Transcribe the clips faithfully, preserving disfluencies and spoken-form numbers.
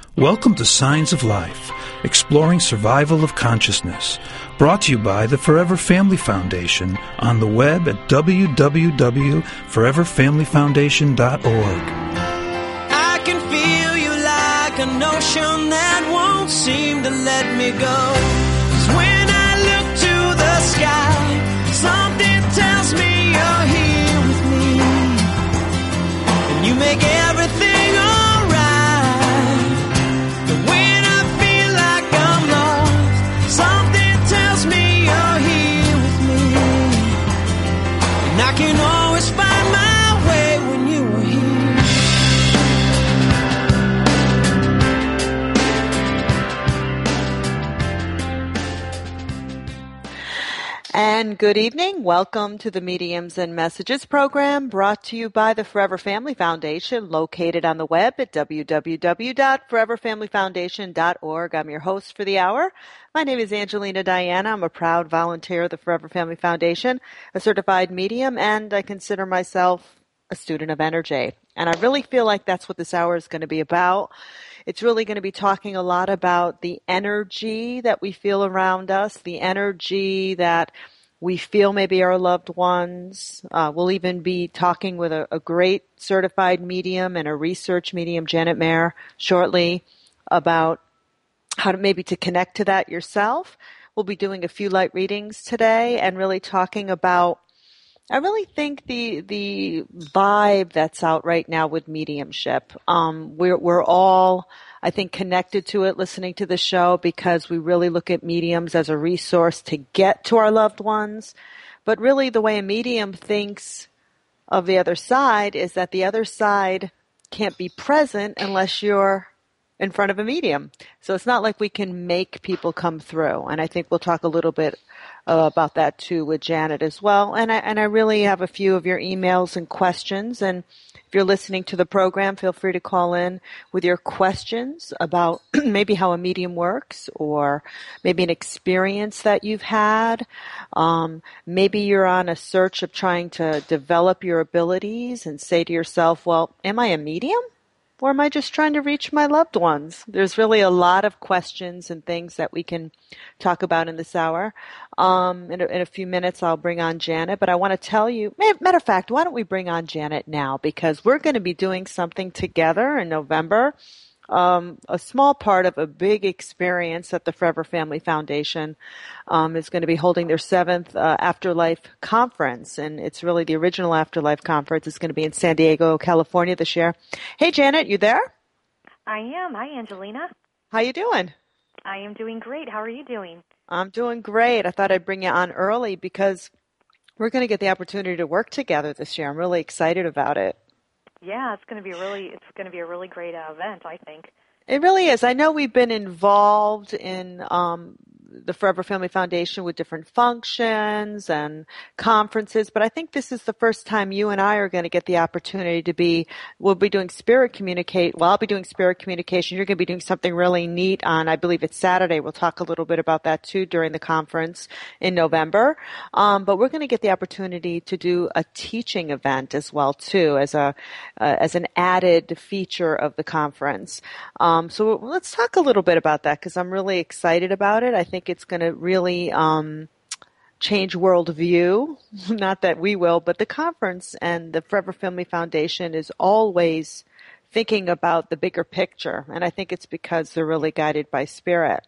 Welcome to Signs of Life, exploring survival of consciousness, brought to you by the Forever Family Foundation on the web at w w w dot forever family foundation dot org. I can feel you like an ocean that won't seem to let me go. 'Cause when I look to the sky, something tells me you're here with me, and you make everything alright. But when I feel like I'm lost, something tells me you're here with me, and I can always find my way when you are here. And good evening. Welcome to the Mediums and Messages program, brought to you by the Forever Family Foundation, located on the web at w w w dot forever family foundation dot org. I'm your host for the hour. My name is Angelina Diana. I'm a proud volunteer of the Forever Family Foundation, a certified medium, and I consider myself a student of energy. And I really feel like that's what this hour is going to be about. It's really going to be talking a lot about the energy that we feel around us, the energy that we feel maybe our loved ones. Uh, we'll even be talking with a, a great certified medium and a research medium, Janet Mayer, shortly about how to maybe to connect to that yourself. We'll be doing a few light readings today and really talking about, I really think the the vibe that's out right now with mediumship. Um, we're we're all, I think, connected to it, listening to the show, because we really look at mediums as a resource to get to our loved ones. But really, the way a medium thinks of the other side is that the other side can't be present unless you're in front of a medium. So it's not like we can make people come through. And I think we'll talk a little bit uh, about that too with Janet as well. And I, and I really have a few of your emails and questions. And if you're listening to the program, feel free to call in with your questions about maybe how a medium works, or maybe an experience that you've had. Um, maybe you're on a search of trying to develop your abilities and say to yourself, well, am I a medium? Or am I just trying to reach my loved ones? There's really a lot of questions and things that we can talk about in this hour. Um, in, a, in a few minutes, I'll bring on Janet, but I want to tell you, matter of fact, why don't we bring on Janet now? Because we're going to be doing something together in November. Um, a small part of a big experience that the Forever Family Foundation um, is going to be holding their seventh uh, Afterlife Conference, and it's really the original Afterlife Conference. It's going to be in San Diego, California this year. Hey, Janet, you there? I am. Hi, Angelina. How you doing? I am doing great. How are you doing? I'm doing great. I thought I'd bring you on early because we're going to get the opportunity to work together this year. I'm really excited about it. Yeah, it's going to be really it's going to be a really great uh, event, I think. It really is. I know we've been involved in um, the Forever Family Foundation with different functions and conferences, but I think this is the first time you and I are going to get the opportunity to be, we'll be doing spirit communicate, well, I'll be doing spirit communication. You're going to be doing something really neat on, I believe it's Saturday. We'll talk a little bit about that too during the conference in November. Um, but we're going to get the opportunity to do a teaching event as well too, as a, uh, as an added feature of the conference. Um, so let's talk a little bit about that, because I'm really excited about it. I think it's going to really um, change worldview. Not that we will, but the conference and the Forever Family Foundation is always thinking about the bigger picture, and I think it's because they're really guided by spirit.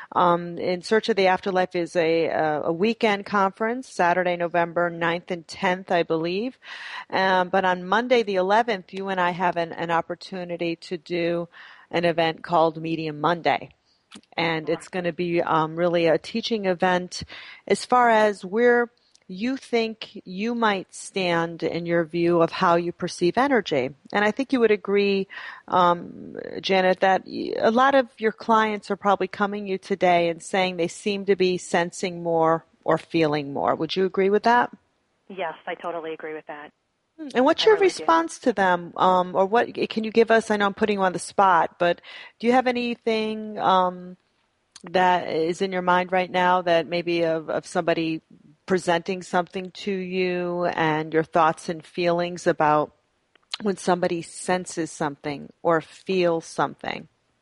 Um, In Search of the Afterlife is a, a weekend conference, Saturday, November ninth and tenth, I believe. Um, but on Monday the eleventh, you and I have an, an opportunity to do an event called Medium Monday. And it's going to be um, really a teaching event as far as where you think you might stand in your view of how you perceive energy. And I think you would agree, um, Janet, that a lot of your clients are probably coming you today and saying they seem to be sensing more or feeling more. Would you agree with that? Yes, I totally agree with that. And what's I your really response do. to them? Um, or what can you give us? I know I'm putting you on the spot, but do you have anything um, that is in your mind right now that maybe of, of somebody presenting something to you and your thoughts and feelings about when somebody senses something or feels something?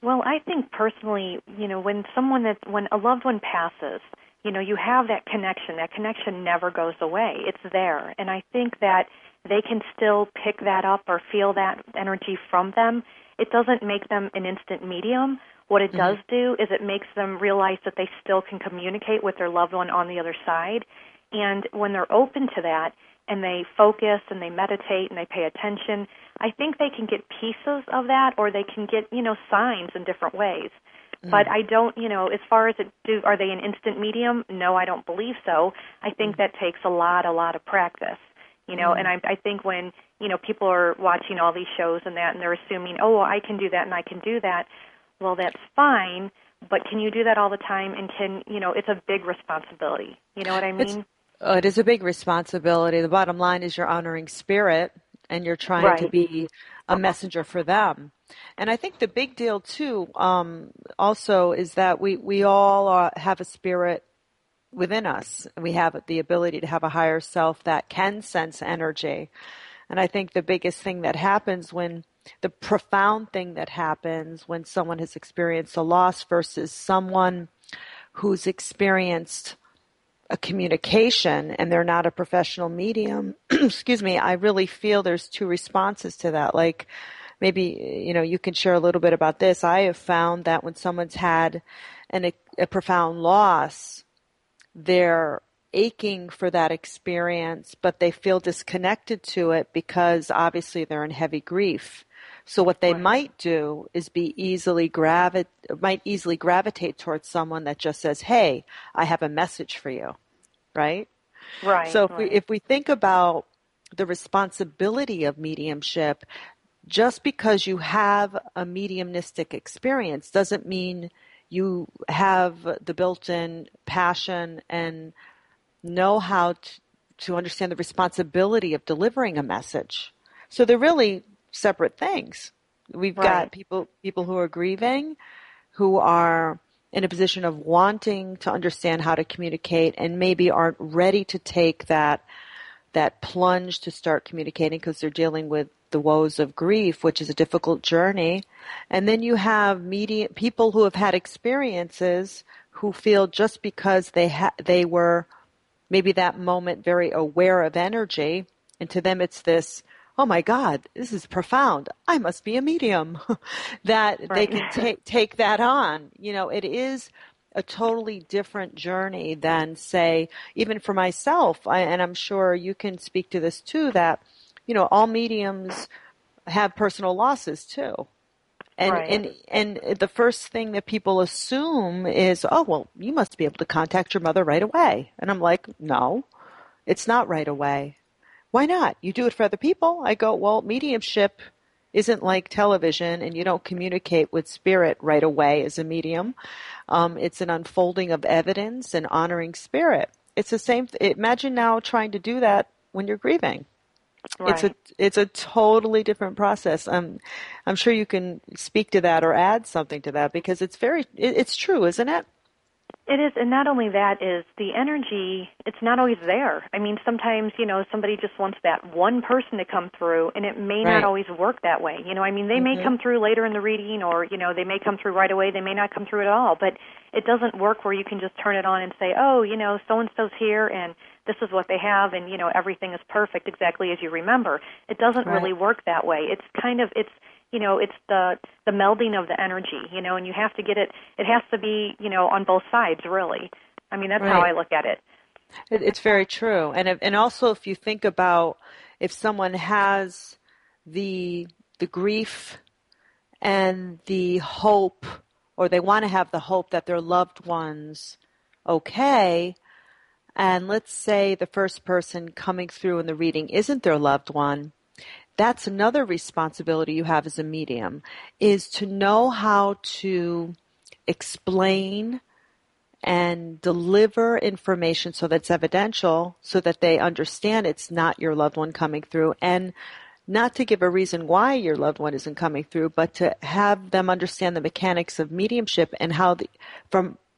Well, I think personally, you know, when someone that when a loved one passes, you know, you have that connection. That connection never goes away. It's there. And I think that they can still pick that up or feel that energy from them. It doesn't make them an instant medium. What it mm-hmm. does do is it makes them realize that they still can communicate with their loved one on the other side. And when they're open to that and they focus and they meditate and they pay attention, I think they can get pieces of that, or they can get, you know, signs in different ways. Mm. But I don't, you know, as far as it do, are they an instant medium? No, I don't believe so. I think mm. that takes a lot, a lot of practice, you know, mm. and I, I think when, you know, people are watching all these shows and that, and they're assuming, oh, well, I can do that and I can do that. Well, that's fine, but can you do that all the time? And can, you know, it's a big responsibility. You know what I mean? It's, uh, it is a big responsibility. The bottom line is you're honoring spirit, and you're trying right. to be a messenger for them. And I think the big deal, too, um, also is that we, we all are, have a spirit within us. We have the ability to have a higher self that can sense energy. And I think the biggest thing that happens when the profound thing that happens when someone has experienced a loss versus someone who's experienced a communication and they're not a professional medium, excuse me, I really feel there's two responses to that. Like maybe, you know, you can share a little bit about this. I have found that when someone's had an, a, a profound loss, they're aching for that experience, but they feel disconnected to it because obviously they're in heavy grief. So what they right. might do is be easily gravi- might easily gravitate towards someone that just says, "Hey, I have a message for you," right? Right. So if right. we if we think about the responsibility of mediumship, just because you have a mediumistic experience doesn't mean you have the built-in passion and know how to, to understand the responsibility of delivering a message. So they're really separate things. We've right. got people people who are grieving, who are in a position of wanting to understand how to communicate and maybe aren't ready to take that that plunge to start communicating because they're dealing with the woes of grief, which is a difficult journey. And then you have media, people who have had experiences who feel just because they ha- they were maybe that moment very aware of energy, and to them it's this, oh my God, this is profound. I must be a medium. that right. they can take take that on. You know, it is a totally different journey than, say, even for myself, I, and I'm sure you can speak to this too, that, you know, all mediums have personal losses too. And, right. and and the first thing that people assume is, oh, well, you must be able to contact your mother right away. And I'm like, no, it's not right away. Why not? You do it for other people. I go, well, mediumship isn't like television, and you don't communicate with spirit right away as a medium. Um, it's an unfolding of evidence and honoring spirit. It's the same. Th- imagine now trying to do that when you're grieving. Right. It's a it's a totally different process. I'm I'm sure you can speak to that or add something to that, because it's very it, it's true, isn't it? It is, and not only that is the energy, it's not always there. I mean, sometimes, you know, somebody just wants that one person to come through, and it may right. not always work that way. You know, I mean, they mm-hmm. may come through later in the reading, or, you know, they may come through right away, they may not come through at all, but it doesn't work where you can just turn it on and say, oh, you know, so-and-so's here, and this is what they have, and, you know, everything is perfect exactly as you remember. It doesn't right. really work that way. It's kind of, it's, you know, it's the the melding of the energy, you know, and you have to get it, it has to be, you know, on both sides, really. I mean, that's right. how I look at it. it. It's very true. And if, and also if you think about if someone has the the grief and the hope, or they want to have the hope that their loved one's okay, and let's say the first person coming through in the reading isn't their loved one, that's another responsibility you have as a medium, is to know how to explain and deliver information so that's evidential, so that they understand it's not your loved one coming through, and not to give a reason why your loved one isn't coming through, but to have them understand the mechanics of mediumship and how the, from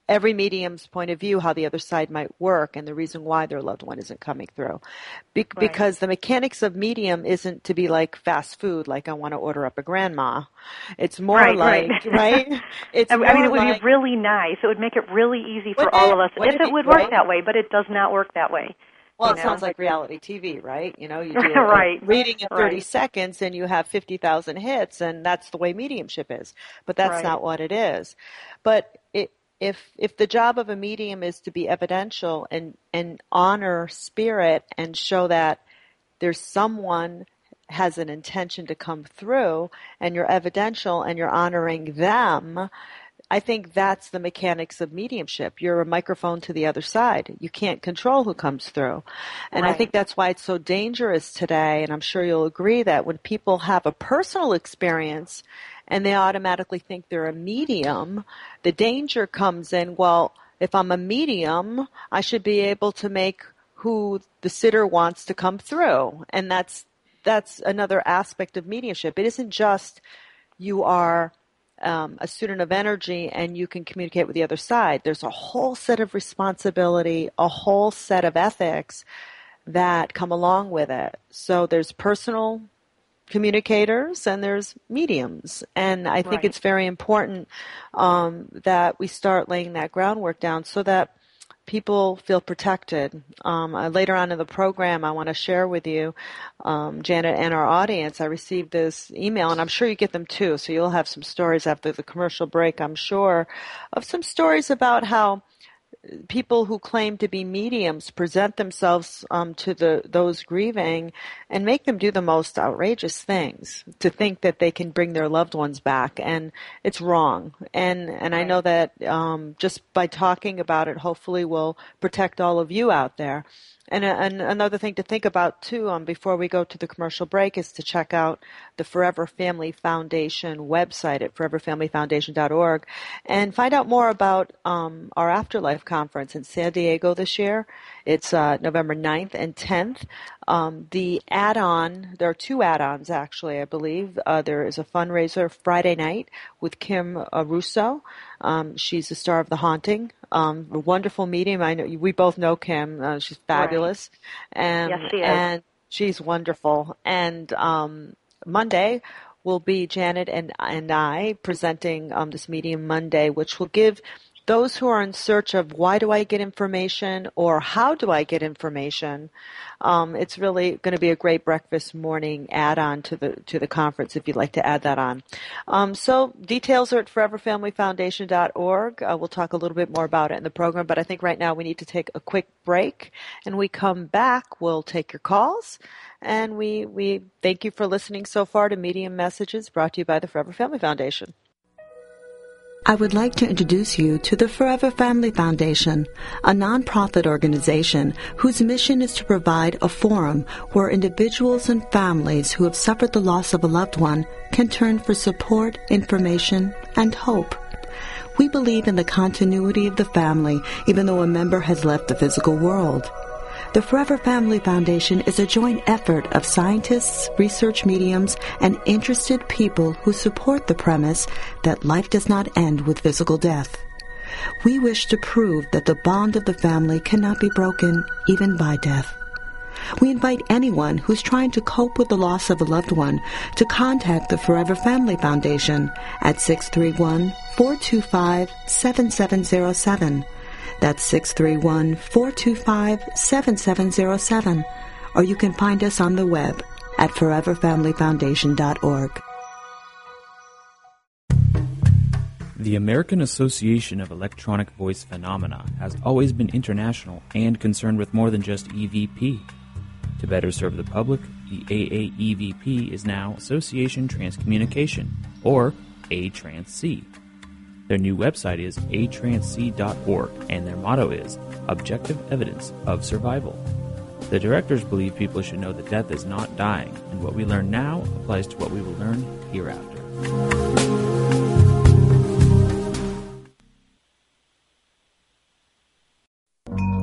every medium's point of view how the other side might work and the reason why their loved one isn't coming through. Be- Right. Because the mechanics of medium isn't to be like fast food, like I want to order up a grandma. It's more Right, like, right. right? It's I more mean, it would like, be really nice. It would make it really easy for Wouldn't all it? of us Wouldn't if it it be would work great? that way, but it does not work that way. Well, you it know? sounds like reality T V, right? You know, you do a, Right. a reading in thirty Right. seconds and you have fifty thousand hits, and that's the way mediumship is. But that's Right. not what it is. But it, if if the job of a medium is to be evidential and, and honor spirit and show that there's someone has an intention to come through and you're evidential and you're honoring them, I think that's the mechanics of mediumship. You're a microphone to the other side. You can't control who comes through. And I Right. think that's why it's so dangerous today, and I'm sure you'll agree that when people have a personal experience and they automatically think they're a medium, the danger comes in, well, if I'm a medium, I should be able to make who the sitter wants to come through. And that's that's another aspect of mediumship. It isn't just you are Um, a student of energy and you can communicate with the other side. There's a whole set of responsibility, a whole set of ethics that come along with it. So there's personal communicators and there's mediums. And I think Right. it's very important um, that we start laying that groundwork down so that people feel protected. Um, uh, later on in the program, I want to share with you, um, Janet and our audience, I received this email, and I'm sure you get them too, so you'll have some stories after the commercial break, I'm sure, of some stories about how people who claim to be mediums present themselves um, to the those grieving and make them do the most outrageous things to think that they can bring their loved ones back, and it's wrong. And and I know that um, just by talking about it, hopefully will protect all of you out there. And, and another thing to think about, too, um, before we go to the commercial break is to check out the Forever Family Foundation website at forever family foundation dot org and find out more about um, our Afterlife Conference in San Diego this year. It's uh, November ninth and tenth. Um, the add-on, there are two add-ons, actually, I believe. Uh, there is a fundraiser Friday night with Kim uh, Russo. Um, she's the star of The Haunting. Um, a wonderful medium. I know we both know Kim. Uh, she's fabulous, Right. and Yes, she is. and she's wonderful. And um, Monday will be Janet and and I presenting um, this medium Monday, which will give those who are in search of why do I get information or how do I get information. Um, it's really going to be a great breakfast morning add-on to the to the conference if you'd like to add that on. Um, so details are at forever family foundation dot org. Uh, we'll talk a little bit more about it in the program, but I think right now we need to take a quick break, and we come back, we'll take your calls, and we, we thank you for listening so far to Medium Messages brought to you by the Forever Family Foundation. I would like to introduce you to the Forever Family Foundation, a nonprofit organization whose mission is to provide a forum where individuals and families who have suffered the loss of a loved one can turn for support, information, and hope. We believe in the continuity of the family, even though a member has left the physical world. The Forever Family Foundation is a joint effort of scientists, research mediums, and interested people who support the premise that life does not end with physical death. We wish to prove that the bond of the family cannot be broken even by death. We invite anyone who's trying to cope with the loss of a loved one to contact the Forever Family Foundation at six three one, four two five, seven seven zero seven. That's six three one, four two five, seven seven zero seven. Or you can find us on the web at forever family foundation dot org. The American Association of Electronic Voice Phenomena has always been international and concerned with more than just E V P. To better serve the public, the A A E V P is now Association Transcommunication, or A Trans C. Their new website is a trans c dot org, and their motto is Objective Evidence of Survival. The directors believe people should know that death is not dying, and what we learn now applies to what we will learn hereafter.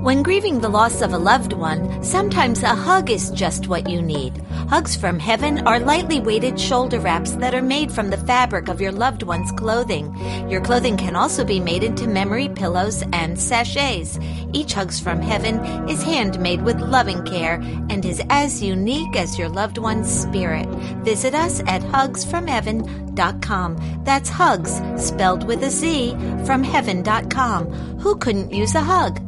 When grieving the loss of a loved one, sometimes a hug is just what you need. Hugs from Heaven are lightly weighted shoulder wraps that are made from the fabric of your loved one's clothing. Your clothing can also be made into memory pillows and sachets. Each Hugs from Heaven is handmade with loving care and is as unique as your loved one's spirit. Visit us at hugs from heaven dot com. That's hugs, spelled with a Z, from heaven dot com. Who couldn't use a hug?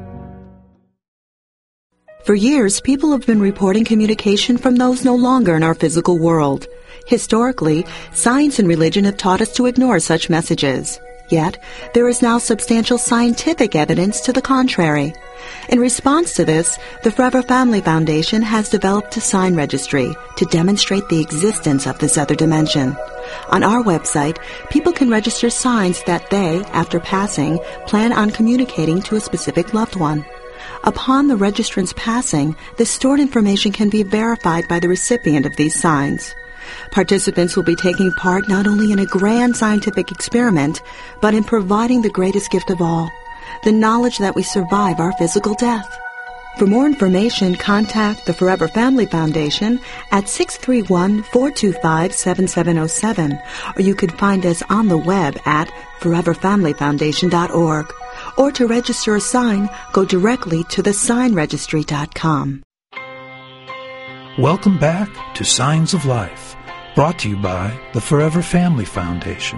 For years, people have been reporting communication from those no longer in our physical world. Historically, science and religion have taught us to ignore such messages. Yet, there is now substantial scientific evidence to the contrary. In response to this, the Forever Family Foundation has developed a sign registry to demonstrate the existence of this other dimension. On our website, people can register signs that they, after passing, plan on communicating to a specific loved one. Upon the registrant's passing, the stored information can be verified by the recipient of these signs. Participants will be taking part not only in a grand scientific experiment, but in providing the greatest gift of all, the knowledge that we survive our physical death. For more information, contact the Forever Family Foundation at six three one, four two five, seven seven zero seven, or you can find us on the web at forever family foundation dot org. Or to register a sign, go directly to the sign registry dot com. Welcome back to Signs of Life, brought to you by the Forever Family Foundation.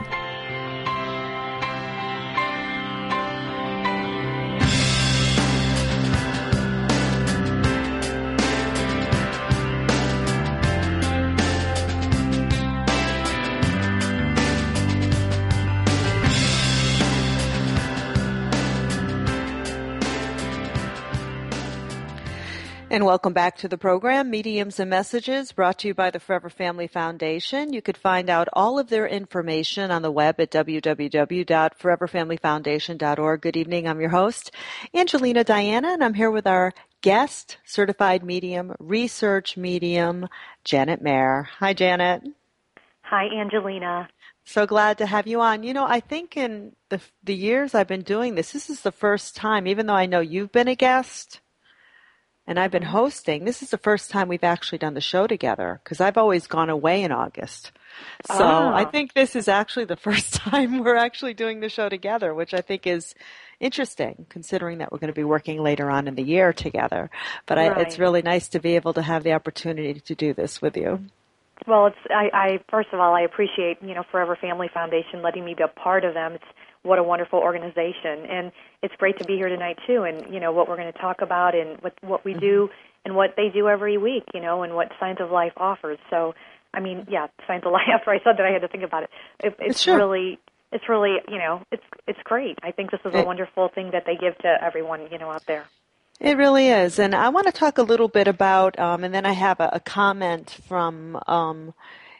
And welcome back to the program, Mediums and Messages, brought to you by the Forever Family Foundation. You could find out all of their information on the web at w w w dot forever family foundation dot org. Good evening. I'm your host, Angelina Diana, and I'm here with our guest, certified medium, research medium, Janet Mayer. Hi, Janet. Hi, Angelina. So glad to have you on. You know, I think in the, the years I've been doing this, this is the first time, even though I know you've been a guest, and I've been hosting, this is the first time we've actually done the show together, because I've always gone away in August. So oh. I think this is actually the first time we're actually doing the show together, which I think is interesting, considering that we're going to be working later on in the year together. But I, right. it's really nice to be able to have the opportunity to do this with you. Well, it's I, I first of all, I appreciate, you know, Forever Family Foundation letting me be a part of them. It's what a wonderful organization, and it's great to be here tonight too. And you know what we're going to talk about, and what what we do, and what they do every week, you know, and what Signs of Life offers. So, I mean, yeah, Signs of Life. After I said that, I had to think about it. it it's sure. really, it's really, you know, it's it's great. I think this is a it, wonderful thing that they give to everyone, you know, out there. It really is, and I want to talk a little bit about, um, and then I have a, a comment from. Um,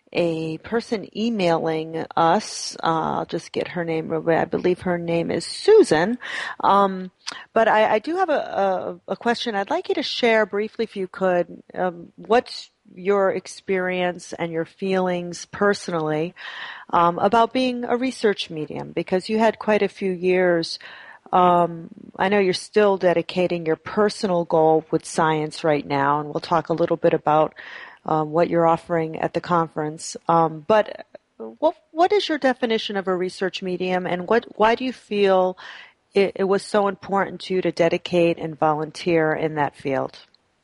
a person emailing us. Uh, I'll just get her name. I believe her name is Susan. Um, but I, I do have a, a, a question. I'd like you to share briefly, if you could, um, what's your experience and your feelings personally um, about being a research medium, because you had quite a few years. Um, I know you're still dedicating your personal goal with science right now, and we'll talk a little bit about Um, what you're offering at the conference. Um, but what what is your definition of a research medium, and what why do you feel it, it was so important to you to dedicate and volunteer in that field?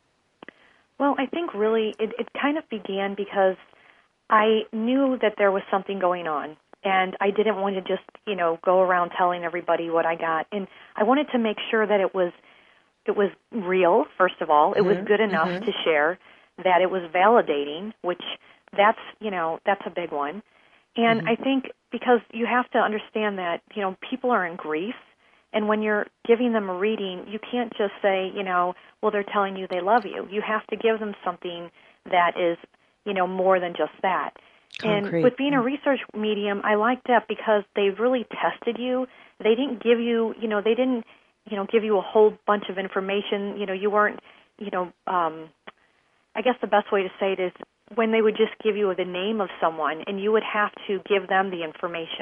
Well, I think really it, it kind of began because I knew that there was something going on, and I didn't want to just, you know, go around telling everybody what I got. And I wanted to make sure that it was it was real, first of all. It mm-hmm. was good enough mm-hmm. to share, that it was validating, which that's, you know, that's a big one. And mm-hmm. I think because you have to understand that, you know, people are in grief, and when you're giving them a reading, you can't just say, you know, well, they're telling you they love you. You have to give them something that is, you know, more than just that. Concrete. And with being a research medium, I like that because they really tested you. They didn't give you, you know, they didn't, you know, give you a whole bunch of information. You know, you weren't, you know, um, I guess the best way to say it is when they would just give you the name of someone and you would have to give them the information.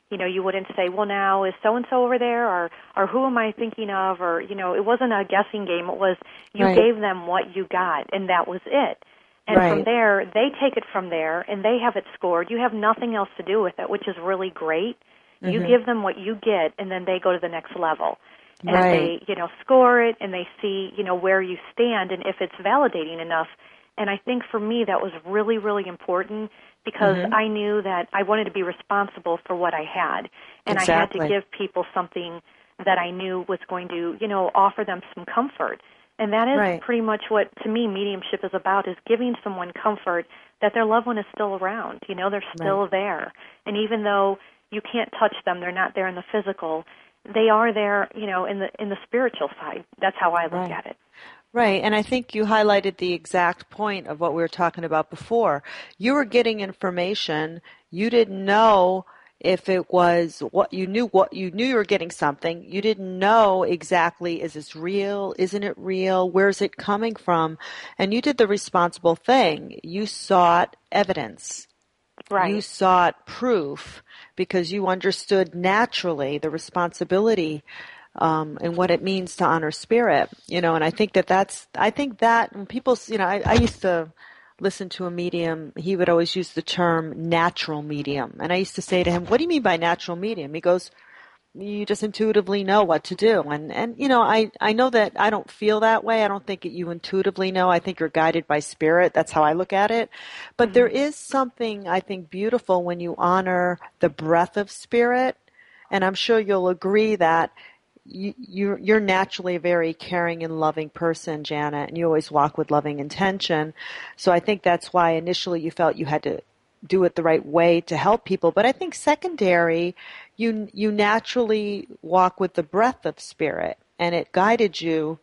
You know, you wouldn't say, well, now is so-and-so over there, or, or who am I thinking of, or, you know, it wasn't a guessing game. It was you Right. gave them what you got, and that was it. And Right. from there, they take it from there, and they have it scored. You have nothing else to do with it, which is really great. Mm-hmm. You give them what you get, and then they go to the next level. And Right. they, you know, score it, and they see, you know, where you stand and if it's validating enough. And I think for me that was really, really important, because mm-hmm. I knew that I wanted to be responsible for what I had. And exactly. I had to give people something that I knew was going to, you know, offer them some comfort. And that is right. pretty much what, to me, mediumship is about, is giving someone comfort that their loved one is still around. You know, they're still right. there. And even though you can't touch them, they're not there in the physical, they are there, you know, in the in the spiritual side. That's how I look right. at it. Right, and I think you highlighted the exact point of what we were talking about before. You were getting information. You didn't know if it was what you knew. What you knew you were getting something. You didn't know exactly, is this real? Isn't it real? Where's it coming from? And you did the responsible thing. You sought evidence. Right. You sought proof because you understood naturally the responsibility Um, and what it means to honor spirit, you know, and I think that that's, I think that when people, you know, I, I used to listen to a medium, he would always use the term natural medium. And I used to say to him, what do you mean by natural medium? He goes, you just intuitively know what to do. And, and you know, I, I know that I don't feel that way. I don't think that you intuitively know. I think you're guided by spirit. That's how I look at it. But mm-hmm. there is something, I think, beautiful when you honor the breath of spirit. And I'm sure you'll agree that You, you're, you're naturally a very caring and loving person, Janet, and you always walk with loving intention. So I think that's why initially you felt you had to do it the right way to help people. But I think secondary, you you naturally walk with the breath of spirit, and it guided you,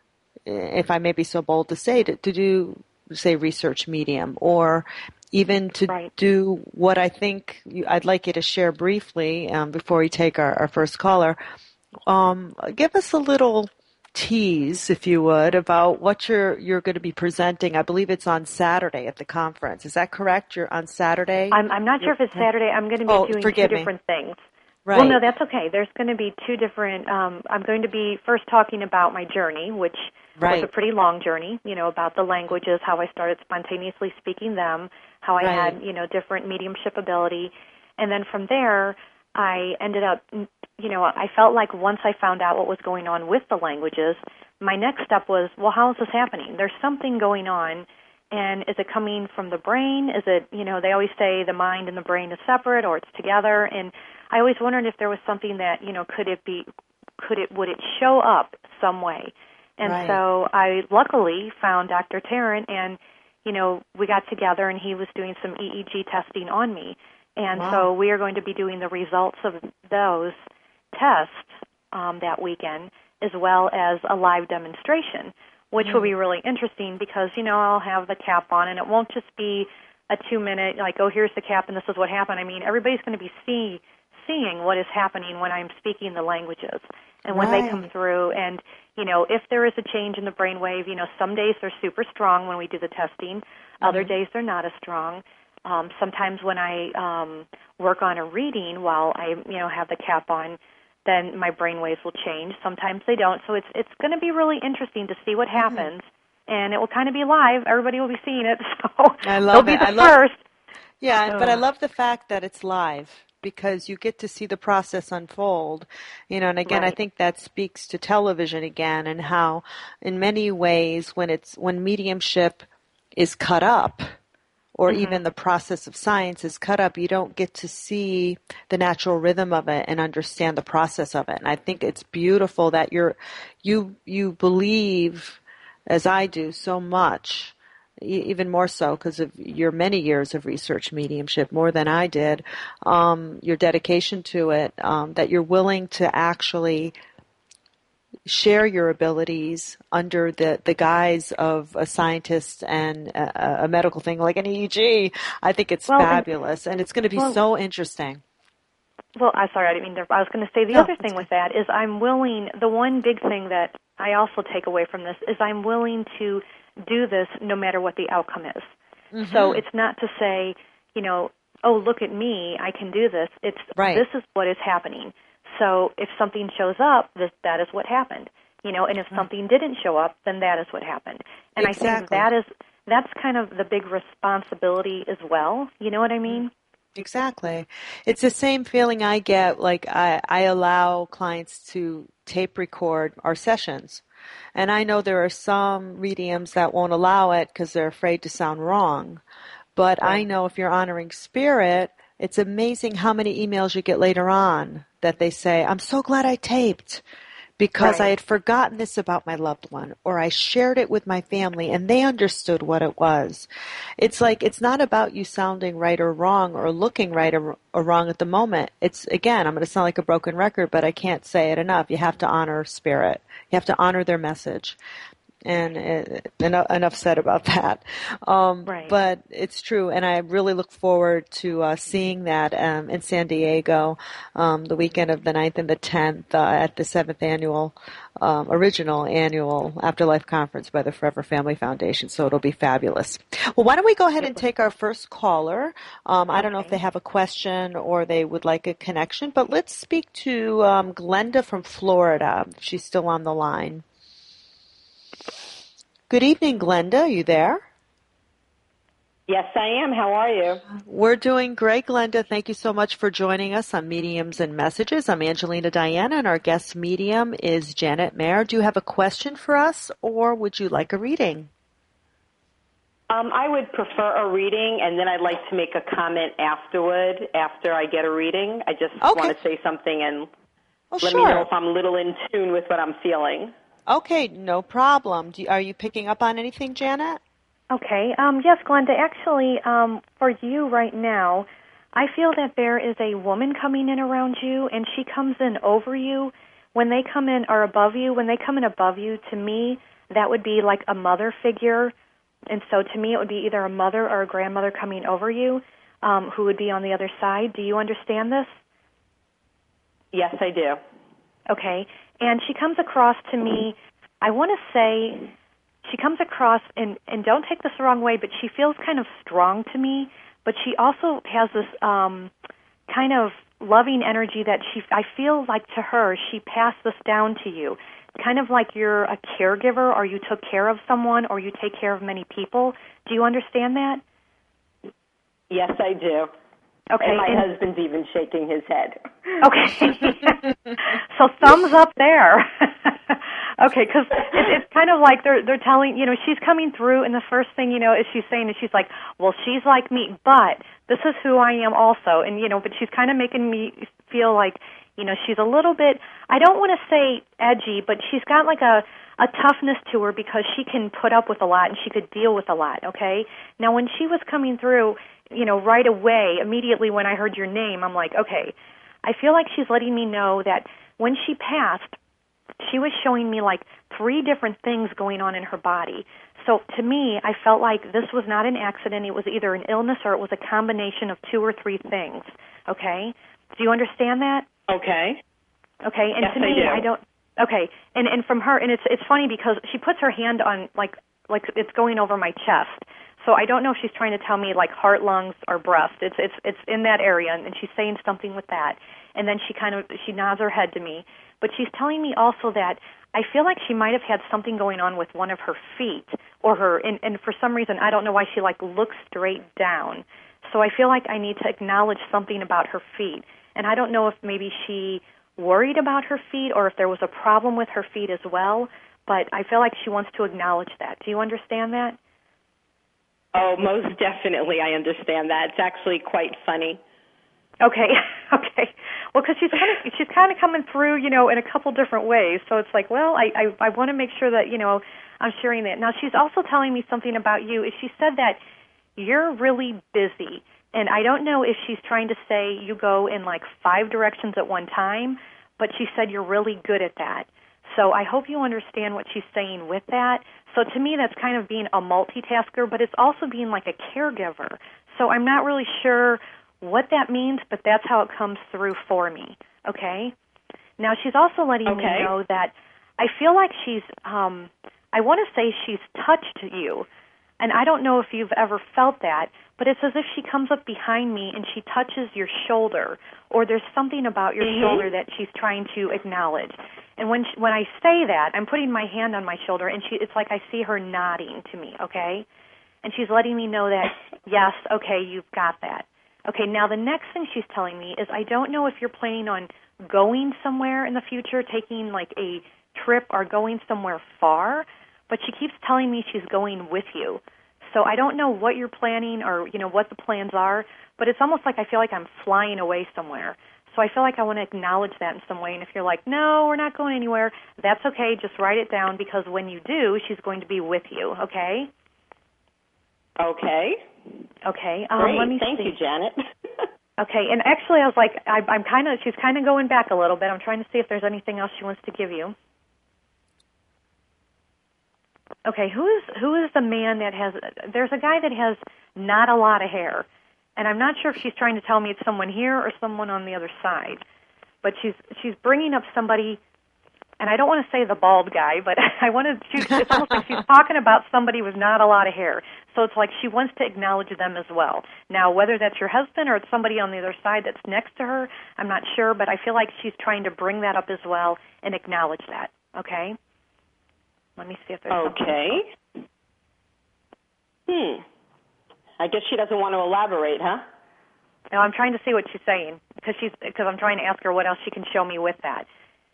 if I may be so bold to say, to, to do, say, research medium, or even to right. do what I think you, I'd like you to share briefly um, before we take our, our first caller. Um, give us a little tease, if you would, about what you're you're going to be presenting. I believe it's on Saturday at the conference. Is that correct? You're on Saturday? I'm, I'm not sure if it's Saturday. I'm going to be oh, doing two me. different things. Right. Well, no, that's okay. There's going to be two different. Um, I'm going to be first talking about my journey, which right. was a pretty long journey. You know, about the languages, how I started spontaneously speaking them, how I right. had you know different mediumship ability, and then from there I ended up. You know, I felt like once I found out what was going on with the languages, my next step was, well, how is this happening? There's something going on, and is it coming from the brain? Is it, you know, they always say the mind and the brain is separate or it's together, and I always wondered if there was something that, you know, could it be, could it, would it show up some way? And right. so I luckily found Doctor Tarrant, and, you know, we got together, and he was doing some E E G testing on me, and wow. so we are going to be doing the results of those test um, that weekend, as well as a live demonstration, which mm. will be really interesting because, you know, I'll have the cap on, and it won't just be a two-minute, like, oh, here's the cap and this is what happened. I mean, everybody's going to be see, seeing what is happening when I'm speaking the languages and when right. they come through. And, you know, if there is a change in the brainwave, you know, some days they're super strong when we do the testing. Mm-hmm. Other days they're not as strong. Um, sometimes when I um, work on a reading while I, you know, have the cap on, then my brain waves will change. Sometimes they don't. So it's it's going to be really interesting to see what happens, mm-hmm. and it will kind of be live. Everybody will be seeing it, so I love they'll be it. the I love, first. Yeah, so. But I love the fact that it's live because you get to see the process unfold. You know, and again, right. I think that speaks to television again and how, in many ways, when it's when mediumship is cut up, or mm-hmm. even the process of science is cut up, you don't get to see the natural rhythm of it and understand the process of it. And I think it's beautiful that you're, you you believe, as I do, so much, even more so because of your many years of research mediumship, more than I did, um, your dedication to it, um, that you're willing to actually share your abilities under the, the guise of a scientist and a, a medical thing like an E E G. I think it's well, fabulous, and, and it's going to be well, so interesting. Well, I'm sorry, I didn't mean to, I was going to say the no, other thing with that is I'm willing, the one big thing that I also take away from this is I'm willing to do this no matter what the outcome is. Mm-hmm. So it's not to say, you know, oh, look at me, I can do this. It's right. This is what is happening. So if something shows up, this, that is what happened. You know, and if something didn't show up, then that is what happened. And exactly. I think that is that's kind of the big responsibility as well. You know what I mean? Exactly. It's the same feeling I get, like I, I allow clients to tape record our sessions. And I know there are some mediums that won't allow it because they're afraid to sound wrong. But right. I know if you're honoring spirit, it's amazing how many emails you get later on that they say, I'm so glad I taped because right. I had forgotten this about my loved one, or I shared it with my family and they understood what it was. It's like, it's not about you sounding right or wrong or looking right or, or wrong at the moment. It's, again, I'm going to sound like a broken record, but I can't say it enough. You have to honor spirit. You have to honor their message. And uh, enough, enough said about that. Um, right. But it's true, and I really look forward to uh, seeing that um, in San Diego um, the weekend of the ninth and the tenth uh, at the seventh annual, um, original annual Afterlife Conference by the Forever Family Foundation. So it'll be fabulous. Well, why don't we go ahead and take our first caller? Um, I don't know if they have a question or they would like a connection, but let's speak to um, Glenda from Florida. She's still on the line. Good evening, Glenda. Are you there? Yes, I am. How are you? We're doing great, Glenda. Thank you so much for joining us on Mediums and Messages. I'm Angelina Diana, and our guest medium is Janet Mayer. Do you have a question for us, or would you like a reading? Um, I would prefer a reading, and then I'd like to make a comment afterward, after I get a reading. I just okay. want to say something and oh, let sure. me know if I'm a little in tune with what I'm feeling. Okay, no problem. Do you, are you picking up on anything, Janet? Okay. Um, yes, Glenda, actually, um, for you right now, I feel that there is a woman coming in around you, and she comes in over you. When they come in or above you, when they come in above you, to me, that would be like a mother figure. And so to me, it would be either a mother or a grandmother coming over you um, who would be on the other side. Do you understand this? Yes, I do. Okay. And she comes across to me, I want to say, she comes across, and, and don't take this the wrong way, but she feels kind of strong to me, but she also has this um, kind of loving energy that she, I feel like to her, she passed this down to you. Kind of like you're a caregiver, or you took care of someone, or you take care of many people. Do you understand that? Yes, I do. Okay. And my and, husband's even shaking his head. Okay. So thumbs up there. Okay, because it, it's kind of like they're they're telling, you know, she's coming through, and the first thing, you know, is she's saying is she's like, well, she's like me, but this is who I am also. And, you know, but she's kind of making me feel like, you know, she's a little bit, I don't want to say edgy, but she's got like a, a toughness to her because she can put up with a lot and she could deal with a lot, okay? Now, when she was coming through, you know, right away, immediately when I heard your name, I'm like, okay, I feel like she's letting me know that when she passed, she was showing me like three different things going on in her body. So to me, I felt like this was not an accident. It was either an illness or it was a combination of two or three things, okay? Do you understand that? Okay. Okay, and yes, to me, I, do. I don't, okay, and, and from her, and it's it's funny because she puts her hand on, like, like it's going over my chest. So I don't know if she's trying to tell me like heart, lungs, or breast. It's it's it's in that area, and she's saying something with that. And then she kind of she nods her head to me, but she's telling me also that I feel like she might have had something going on with one of her feet or her, and, and for some reason I don't know why she like looks straight down. So I feel like I need to acknowledge something about her feet, and I don't know if maybe she worried about her feet or if there was a problem with her feet as well. But I feel like she wants to acknowledge that. Do you understand that? Oh, most definitely I understand that. It's actually quite funny. Okay, okay. Well, because she's kind of she's kind of coming through, you know, in a couple different ways. So it's like, well, I I, I want to make sure that, you know, I'm sharing that. Now, she's also telling me something about you. Is she said that you're really busy, and I don't know if she's trying to say you go in like five directions at one time, but she said you're really good at that. So I hope you understand what she's saying with that. So to me, that's kind of being a multitasker, but it's also being like a caregiver. So I'm not really sure what that means, but that's how it comes through for me, okay? Now, she's also letting okay. me know that I feel like she's, um, I want to say she's touched you. And I don't know if you've ever felt that, but it's as if she comes up behind me and she touches your shoulder, or there's something about your mm-hmm. shoulder that she's trying to acknowledge. And when she, when I say that, I'm putting my hand on my shoulder, and she, it's like I see her nodding to me, okay? And she's letting me know that, yes, okay, you've got that. Okay, now the next thing she's telling me is I don't know if you're planning on going somewhere in the future, taking like a trip or going somewhere far, but she keeps telling me she's going with you. So I don't know what you're planning or, you know, what the plans are, but it's almost like I feel like I'm flying away somewhere. So I feel like I want to acknowledge that in some way. And if you're like, no, we're not going anywhere, that's okay. Just write it down, because when you do, she's going to be with you, okay? Okay. Okay. Um, Great. Let me Thank see. you, Janet. Okay. And actually, I was like, I, I'm kind of, she's kind of going back a little bit. I'm trying to see if there's anything else she wants to give you. Okay. Who is who is the man that has? There's a guy that has not a lot of hair, and I'm not sure if she's trying to tell me it's someone here or someone on the other side. But she's she's bringing up somebody. And I don't want to say the bald guy, but I want to. She's, it's almost like she's talking about somebody with not a lot of hair. So it's like she wants to acknowledge them as well. Now, whether that's your husband or it's somebody on the other side that's next to her, I'm not sure, but I feel like she's trying to bring that up as well and acknowledge that. Okay? Let me see if there's okay. something. Hmm. I guess she doesn't want to elaborate, huh? No, I'm trying to see what she's saying because she's because I'm trying to ask her what else she can show me with that.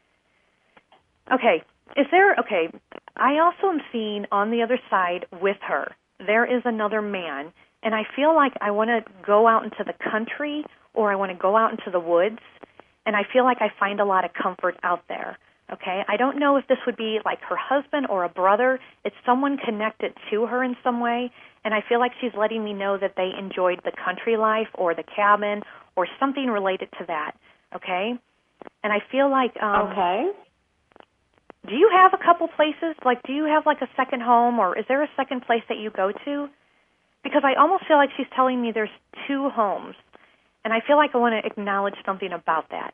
Okay, is there, okay, I also am seeing on the other side with her, there is another man, and I feel like I want to go out into the country or I want to go out into the woods, and I feel like I find a lot of comfort out there, okay? I don't know if this would be like her husband or a brother. It's someone connected to her in some way, and I feel like she's letting me know that they enjoyed the country life or the cabin or something related to that, okay? And I feel like... Um, okay. Do you have a couple places? Like, do you have, like, a second home, or is there a second place that you go to? Because I almost feel like she's telling me there's two homes, and I feel like I want to acknowledge something about that.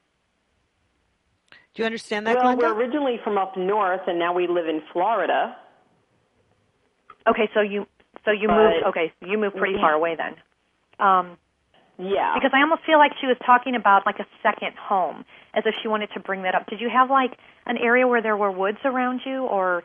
Do you understand that, Well, Glenda? we're originally from up north, and now we live in Florida. Okay, so you so you but, moved. Okay, you moved pretty far away then. Um, yeah. Because I almost feel like she was talking about like a second home, as if she wanted to bring that up. Did you have like an area where there were woods around you, or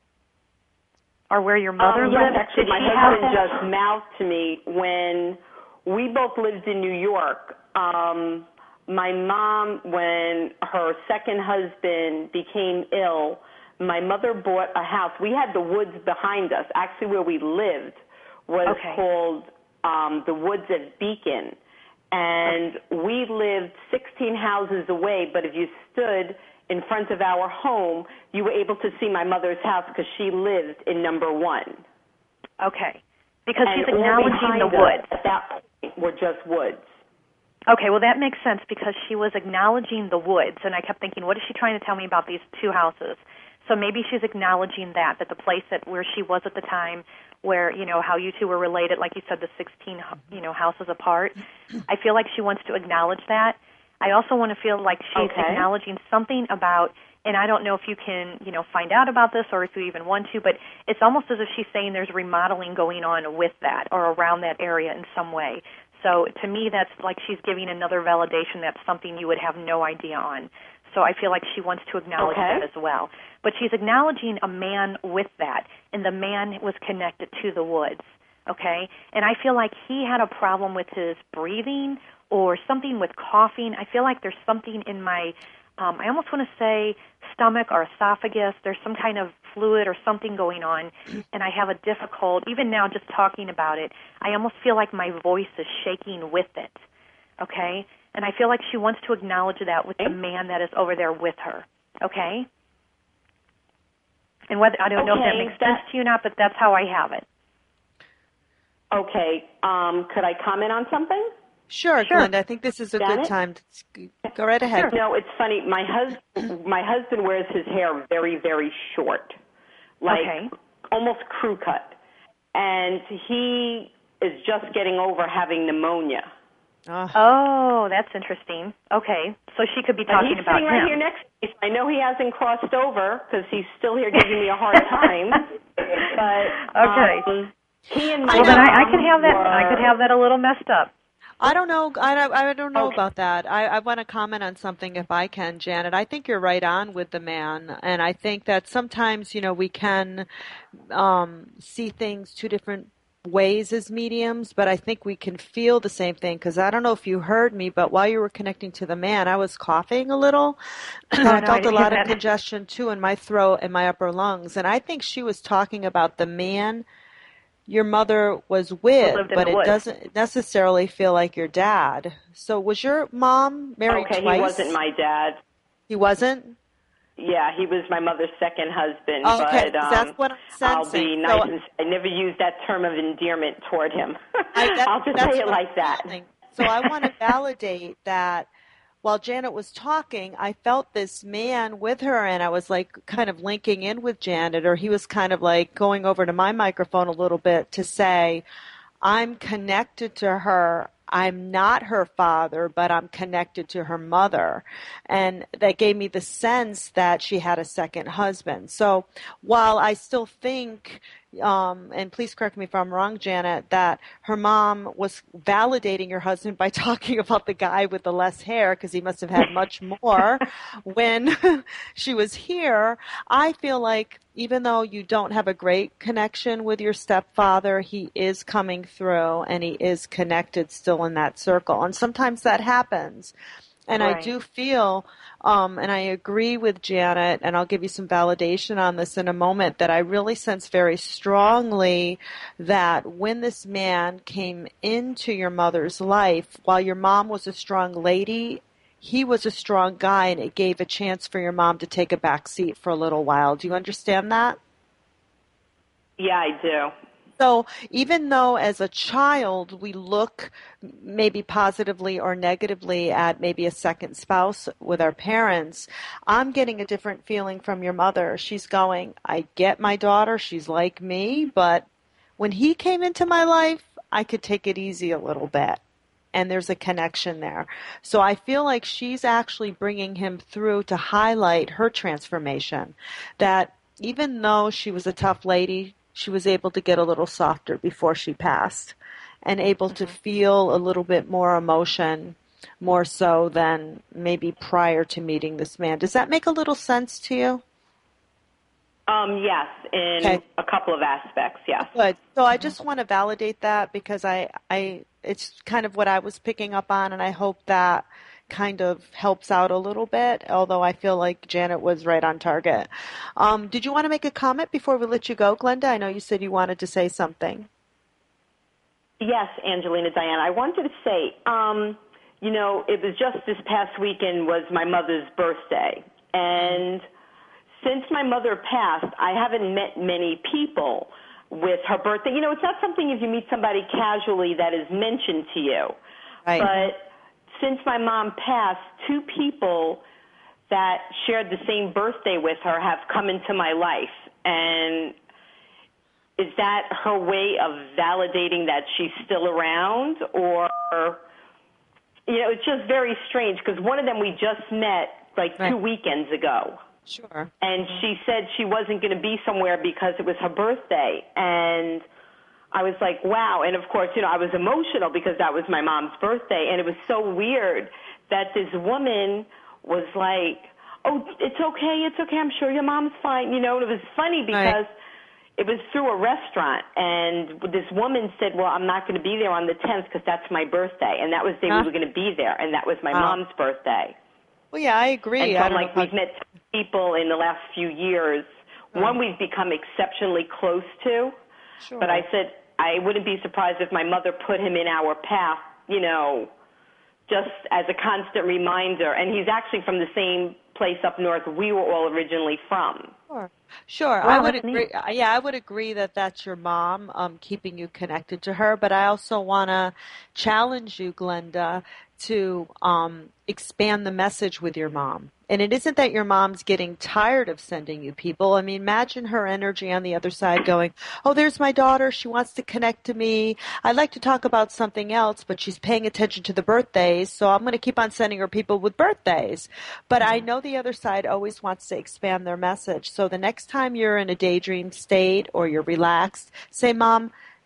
or where your mother um, lived? Yes, actually, Did my she husband have just mouthed to me when we both lived in New York. Um, my mom, when her second husband became ill, my mother bought a house. We had the woods behind us. Actually, where we lived was okay. called um, the Woods at Beacon. And okay. we lived sixteen houses away, but if you stood in front of our home, you were able to see my mother's house because she lived in number one. Okay. Because and she's acknowledging the woods. At that point were just woods. Okay, well, that makes sense because she was acknowledging the woods, and I kept thinking, what is she trying to tell me about these two houses? So maybe she's acknowledging that, that the place that where she was at the time, where, you know, how you two were related, like you said, the sixteen, you know, houses apart. I feel like she wants to acknowledge that. I also want to feel like she's okay. acknowledging something about, and I don't know if you can, you know, find out about this or if you even want to, but it's almost as if she's saying there's remodeling going on with that or around that area in some way. So to me, that's like she's giving another validation that's something you would have no idea on. So I feel like she wants to acknowledge okay. that as well. But she's acknowledging a man with that, and the man was connected to the woods, okay? And I feel like he had a problem with his breathing or something with coughing. I feel like there's something in my, um, I almost want to say stomach or esophagus. There's some kind of fluid or something going on, and I have a difficult, even now just talking about it, I almost feel like my voice is shaking with it, okay? And I feel like she wants to acknowledge that with the man that is over there with her, okay? And whether I don't okay, know if that makes that, sense to you or not, but that's how I have it. Okay. Um, could I comment on something? Sure, sure. Glenda. I think this is a Janet? good time to go right ahead. Sure. No, it's funny. My husband, my husband wears his hair very, very short, like okay. almost crew cut, and he is just getting over having pneumonia. Oh. oh, that's interesting. Okay, so she could be talking he's about sitting right him. here next to me. I know he hasn't crossed over because he's still here giving me a hard time. But okay, um, He and my well, then I, I mom could have that. were- I could have that a little messed up. I don't know. I don't, I don't know Okay. about that. I, I want to comment on something if I can, Janet. I think you're right on with the man. And I think that sometimes, you know, we can um, see things two different ways as mediums, but I think we can feel the same thing. Because I don't know if you heard me, but while you were connecting to the man, I was coughing a little. Oh, I no, I felt a didn't lot hear of that. congestion, too, in my throat and my upper lungs. And I think she was talking about the man your mother was with, lived in but the it woods. doesn't necessarily feel like your dad. So was your mom married Okay, twice? he wasn't my dad. He wasn't? Yeah, he was my mother's second husband. Oh, okay, but um, that's what I'm I'll sensing. be So- nice and I never use that term of endearment toward him. I, that, I'll just that's say it what like I'm that. feeling. So I want to validate that while Janet was talking, I felt this man with her, and I was like kind of linking in with Janet, or he was kind of like going over to my microphone a little bit to say, I'm connected to her. I'm not her father, but I'm connected to her mother. And that gave me the sense that she had a second husband. So while I still think, um, and please correct me if I'm wrong, Janet, that her mom was validating your husband by talking about the guy with the less hair, because he must have had much more when she was here, I feel like even though you don't have a great connection with your stepfather, he is coming through and he is connected still in that circle. And sometimes that happens. And I Right. do feel, um, and I agree with Janet, and I'll give you some validation on this in a moment, that I really sense very strongly that when this man came into your mother's life, while your mom was a strong lady, he was a strong guy, and it gave a chance for your mom to take a back seat for a little while. Do you understand that? Yeah, I do. So even though as a child we look maybe positively or negatively at maybe a second spouse with our parents, I'm getting a different feeling from your mother. She's going, I get my daughter, she's like me, but when he came into my life, I could take it easy a little bit. And there's a connection there. So I feel like she's actually bringing him through to highlight her transformation. That even though she was a tough lady, she was able to get a little softer before she passed and able to feel a little bit more emotion, more so than maybe prior to meeting this man. Does that make a little sense to you? Um, yes, in Okay. a couple of aspects, yes. Good. So I just want to validate that because I, I, it's kind of what I was picking up on, and I hope that kind of helps out a little bit, although I feel like Janet was right on target. Um, did you want to make a comment before we let you go, Glenda? I know you said you wanted to say something. Yes, Angelina Diane. I wanted to say, um, you know, it was just this past weekend was my mother's birthday. And since my mother passed, I haven't met many people with her birthday. You know, it's not something if you meet somebody casually that is mentioned to you. Right. But since my mom passed, two people that shared the same birthday with her have come into my life. And is that her way of validating that she's still around? Or, you know, it's just very strange because one of them we just met like Right. two weekends ago. Sure. And she said she wasn't going to be somewhere because it was her birthday. And I was like, wow. And, of course, you know, I was emotional because that was my mom's birthday. And it was so weird that this woman was like, oh, it's okay, it's okay, I'm sure your mom's fine. You know, and it was funny because Right. it was through a restaurant. And this woman said, well, I'm not going to be there on the tenth because that's my birthday. And that was the day Huh? we were going to be there. And that was my Wow. mom's birthday. Well, yeah, I agree. And so I I'm don't like, know we've met people in the last few years. Right. One we've become exceptionally close to. Sure. But I said I wouldn't be surprised if my mother put him in our path, you know, just as a constant reminder. And he's actually from the same place up north we were all originally from. Sure. Sure. Wow, I would that's agree. neat. Yeah, I would agree that that's your mom, um, keeping you connected to her. But I also want to challenge you, Glenda, to um, expand the message with your mom. And it isn't that your mom's getting tired of sending you people. I mean, imagine her energy on the other side going, oh, there's my daughter. She wants to connect to me. I'd like to talk about something else, but she's paying attention to the birthdays, so I'm going to keep on sending her people with birthdays. But I know the other side always wants to expand their message. So the next time you're in a daydream state or you're relaxed, say, Mom,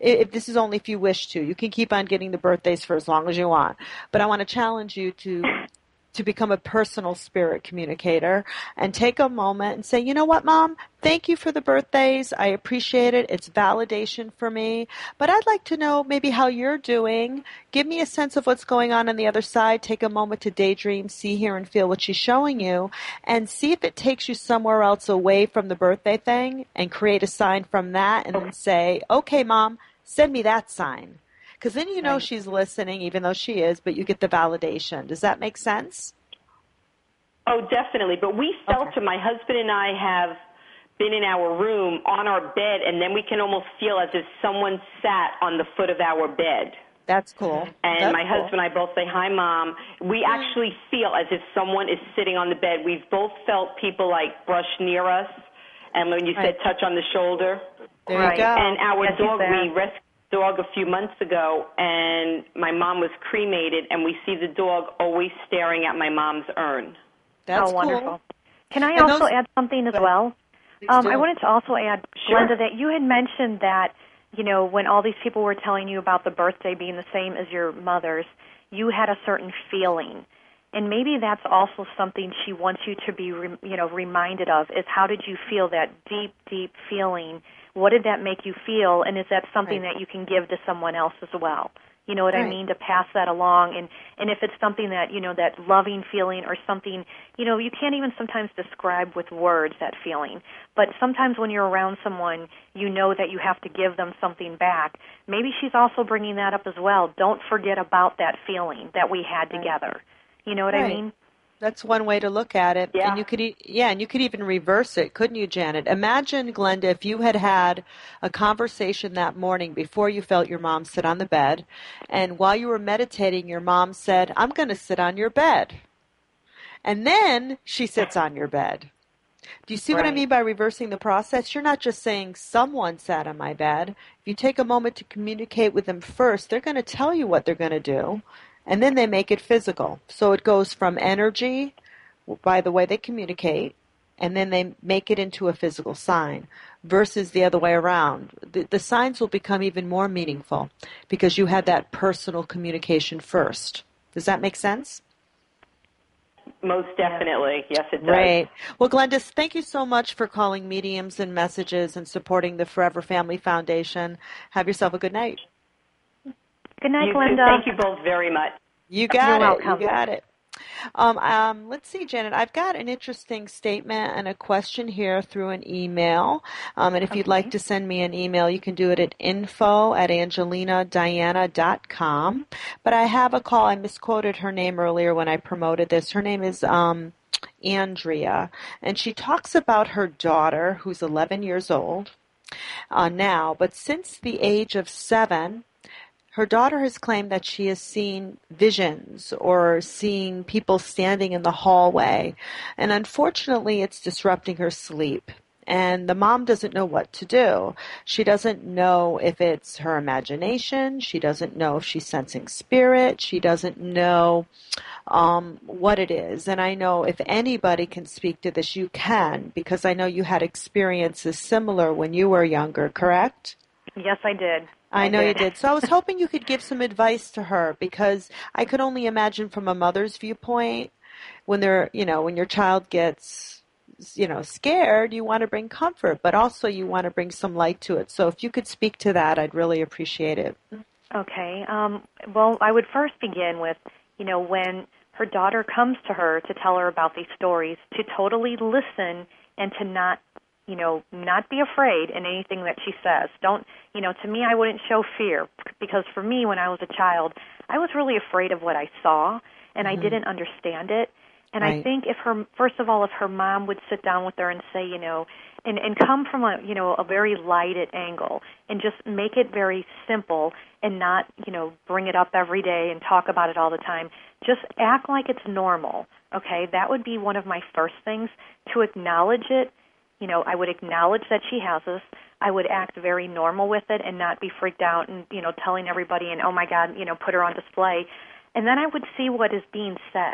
if this is only if you wish to. You can keep on getting the birthdays for as long as you want. But I want to challenge you to to become a personal spirit communicator and take a moment and say, you know what, Mom, thank you for the birthdays. I appreciate it. It's validation for me. But I'd like to know maybe how you're doing. Give me a sense of what's going on on the other side. Take a moment to daydream, see, hear, and feel what she's showing you, and see if it takes you somewhere else away from the birthday thing and create a sign from that and then say, okay, Mom, send me that sign. Because then you know right. she's listening, even though she is, but you get the validation. Does that make sense? Oh, definitely. But we felt okay. it. My husband and I have been in our room on our bed, and then we can almost feel as if someone sat on the foot of our bed. That's cool. And That's my cool. husband and I both say, hi, Mom. We actually feel as if someone is sitting on the bed. We've both felt people, like, brush near us, and when you right. said touch on the shoulder. There right. you go. And our yes, dog, we rescued dog a few months ago, and my mom was cremated, and we see the dog always staring at my mom's urn. That's oh, wonderful. Cool. Can I and also those, add something as well? Um, I wanted to also add, sure. Glenda, that you had mentioned that, you know, when all these people were telling you about the birthday being the same as your mother's, you had a certain feeling. And maybe that's also something she wants you to be, you know, reminded of, is how did you feel that deep, deep feeling? What did that make you feel? And is that something right. that you can give to someone else as well? You know what right. I mean? To pass that along. And, and if it's something that, you know, that loving feeling or something, you know, you can't even sometimes describe with words that feeling. But sometimes when you're around someone, you know that you have to give them something back. Maybe she's also bringing that up as well. Don't forget about that feeling that we had right. together. You know what right. I mean? That's one way to look at it. Yeah. And you could, e- yeah, and you could even reverse it, couldn't you, Janet? Imagine, Glenda, if you had had a conversation that morning before you felt your mom sit on the bed, and while you were meditating, your mom said, I'm going to sit on your bed. And then she sits on your bed. Do you see right. what I mean by reversing the process? You're not just saying someone sat on my bed. If you take a moment to communicate with them first, they're going to tell you what they're going to do. And then they make it physical. So it goes from energy, by the way they communicate, and then they make it into a physical sign, versus the other way around. The, the signs will become even more meaningful because you had that personal communication first. Does that make sense? Most definitely. Yes, it does. Right. Well, Glenda, thank you so much for calling Mediums and Messages and supporting the Forever Family Foundation. Have yourself a good night. Good night, you Glenda. Too. Thank you both very much. You got You're it. welcome. You got it. Um, um, let's see, Janet. I've got an interesting statement and a question here through an email. Um, and if okay. you'd like to send me an email, you can do it at info at angelina diana dot com. But I have a call. I misquoted her name earlier when I promoted this. Her name is um, Andrea, and she talks about her daughter, who's eleven years old uh, now. But since the age of seven, her daughter has claimed that she has seen visions or seeing people standing in the hallway. And unfortunately, it's disrupting her sleep. And the mom doesn't know what to do. She doesn't know if it's her imagination. She doesn't know if she's sensing spirit. She doesn't know um, what it is. And I know if anybody can speak to this, you can, because I know you had experiences similar when you were younger, correct? Yes, I did. I know I you did. So I was hoping you could give some advice to her, because I could only imagine from a mother's viewpoint, when they're, you know, when your child gets, you know, scared, you want to bring comfort, but also you want to bring some light to it. So if you could speak to that, I'd really appreciate it. Okay. Um, well, I would first begin with, you know, when her daughter comes to her to tell her about these stories, to totally listen and to not, you know, not be afraid in anything that she says. Don't, you know, to me, I wouldn't show fear, because for me, when I was a child, I was really afraid of what I saw, and mm-hmm. I didn't understand it. And right. I think if her, first of all, if her mom would sit down with her and say, you know, and, and come from a, you know, a very lighted angle and just make it very simple and not, you know, bring it up every day and talk about it all the time. Just act like it's normal, okay? That would be one of my first things, to acknowledge it. You know, I would acknowledge that she has this. I would act very normal with it and not be freaked out and, you know, telling everybody and, oh, my God, you know, put her on display. And then I would see what is being said.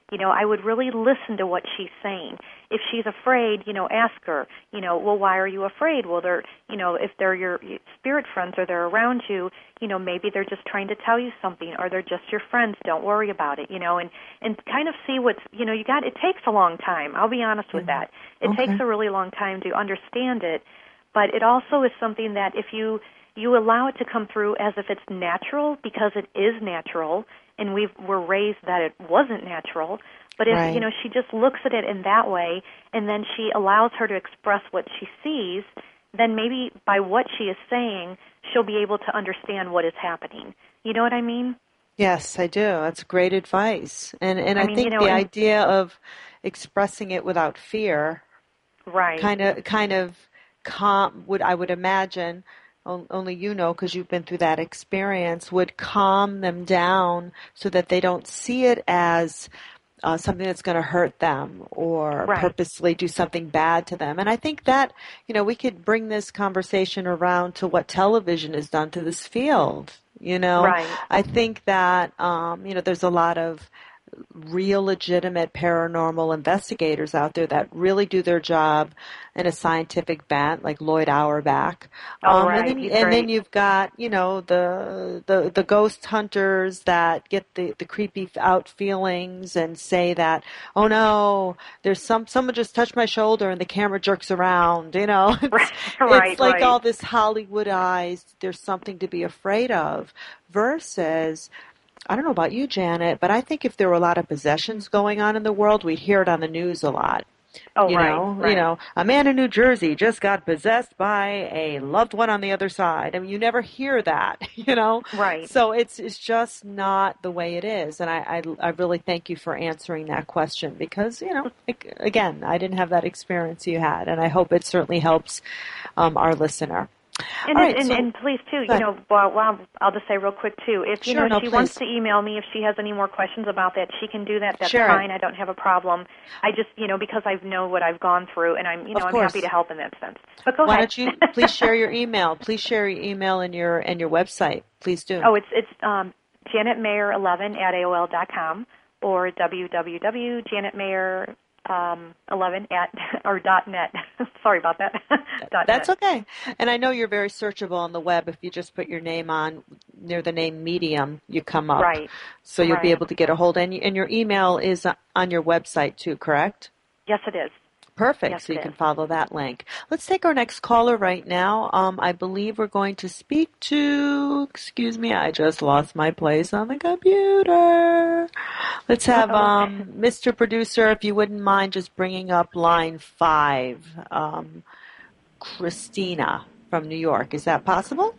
You know, I would really listen to what she's saying. If she's afraid, you know, ask her, you know, well, why are you afraid? Well, they're, you know, if they're your spirit friends or they're around you, you know, maybe they're just trying to tell you something, or they're just your friends. Don't worry about it, you know, and, and kind of see what's, you know, you got, it takes a long time. I'll be honest with that. It Okay. takes a really long time to understand it, but it also is something that if you, you allow it to come through as if it's natural, because it is natural, and we were raised that it wasn't natural. But if, Right. you know, she just looks at it in that way, and then she allows her to express what she sees, then maybe by what she is saying, she'll be able to understand what is happening. You know what I mean? Yes, I do. That's great advice. And and I I, mean, think you know, the and- idea of expressing it without fear Right. kind of kind of calm would I would imagine on- only you know because you've been through that experience would calm them down so that they don't see it as uh, something that's going to hurt them or Right. purposely do something bad to them. And I think that, you know, we could bring this conversation around to what television has done to this field. You know, Right. I think that, um, you know, there's a lot of real legitimate paranormal investigators out there that really do their job in a scientific bent, like Lloyd Auerbach. Oh, Um, right. and then, He's and then great. you've got, you know, the, the, the ghost hunters that get the, the creepy out feelings and say that, oh no, there's some, someone just touched my shoulder and the camera jerks around, you know. It's, Right, right, it's like right. all this Hollywoodized, there's something to be afraid of, versus, I don't know about you, Janet, but I think if there were a lot of possessions going on in the world, we'd hear it on the news a lot. Oh, you right, know, right. you know, a man in New Jersey just got possessed by a loved one on the other side. I mean, you never hear that, you know. Right. So it's it's just not the way it is, and I I, I really thank you for answering that question because you know, like, again, I didn't have that experience you had, and I hope it certainly helps um, our listener. And, All right, and, so- and please, too, Go you ahead. know, well, well, I'll just say real quick, too, if, you Sure, know, no, she wants please. to email me, if she has any more questions about that, she can do that. That's Sure. fine. I don't have a problem. I just, you know, because I know what I've gone through, and I'm, you know, Of I'm course. happy to help in that sense. But go Why ahead. don't you please share your email? Please share your email and your and your website. Please do. Oh, it's it's um, janet mayer eleven at A O L dot com or w w w dot janet mayer eleven at or dot net. Sorry about that. dot That's net. okay. And I know you're very searchable on the web. If you just put your name on near the name Medium, you come up. Right. So you'll be Right. able to get a hold. And, you, and your email is on your website too, correct? Yes, it is. Perfect. Yes, so you it can is. follow that link. Let's take our next caller right now. Um, I believe we're going to speak to, excuse me, I just lost my place on the computer. Let's have Uh-oh. um, Mister Producer, if you wouldn't mind just bringing up line five. Um, Christina from New York. Is that possible?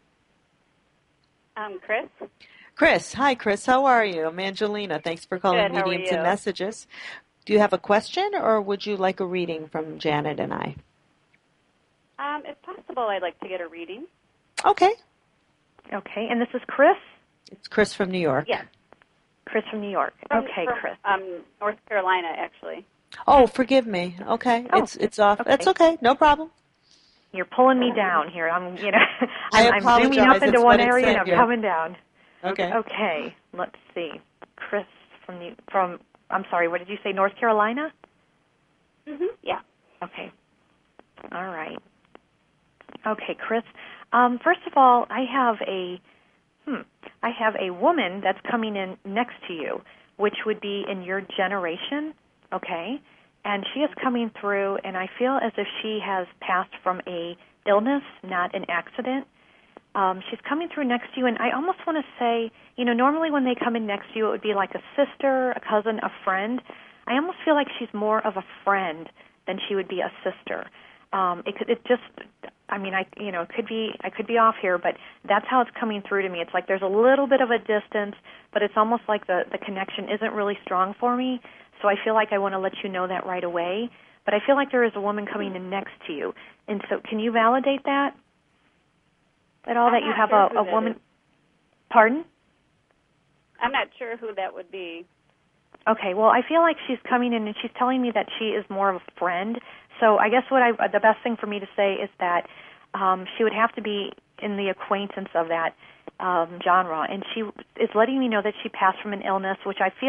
Um, Chris? Chris. Hi, Chris. How are you? I'm Angelina. Thanks for calling Good, how are Mediums and you? Messages. Do you have a question, or would you like a reading from Janet and I? Um, if possible, I'd like to get a reading. Okay. Okay, and this is Chris? It's Chris from New York. Yes. Chris from New York. From, Okay, from, Chris. Um, North Carolina, actually. Oh, forgive me. Okay. Oh, it's it's off. okay. That's okay. No problem. You're pulling me down here. I'm, you know, I I'm, I'm zooming up apologize. into It's one what it area said and I'm here. coming down. Okay. Okay, let's see. Chris from the from. I'm sorry. What did you say? North Carolina? Mm-hmm. Yeah. Okay. All right. Okay, Chris. Um, first of all, I have a hmm, I have a woman that's coming in next to you, which would be in your generation. Okay, and she is coming through, and I feel as if she has passed from a illness, not an accident. Um, she's coming through next to you, and I almost want to say, you know, normally when they come in next to you, it would be like a sister, a cousin, a friend. I almost feel like she's more of a friend than she would be a sister. Um, it could, it just, I mean, I, you know, it could be, I could be off here, but that's how it's coming through to me. It's like there's a little bit of a distance, but it's almost like the, the connection isn't really strong for me. So I feel like I want to let you know that right away. But I feel like there is a woman coming in next to you. And so can you validate that? At all, I'm that you not have sure a, who a that woman? is. Pardon? I'm not sure who that would be. Okay, well, I feel like she's coming in and she's telling me that she is more of a friend. So I guess what I, the best thing for me to say is that um, she would have to be in the acquaintance of that um, genre. And she is letting me know that she passed from an illness, which I feel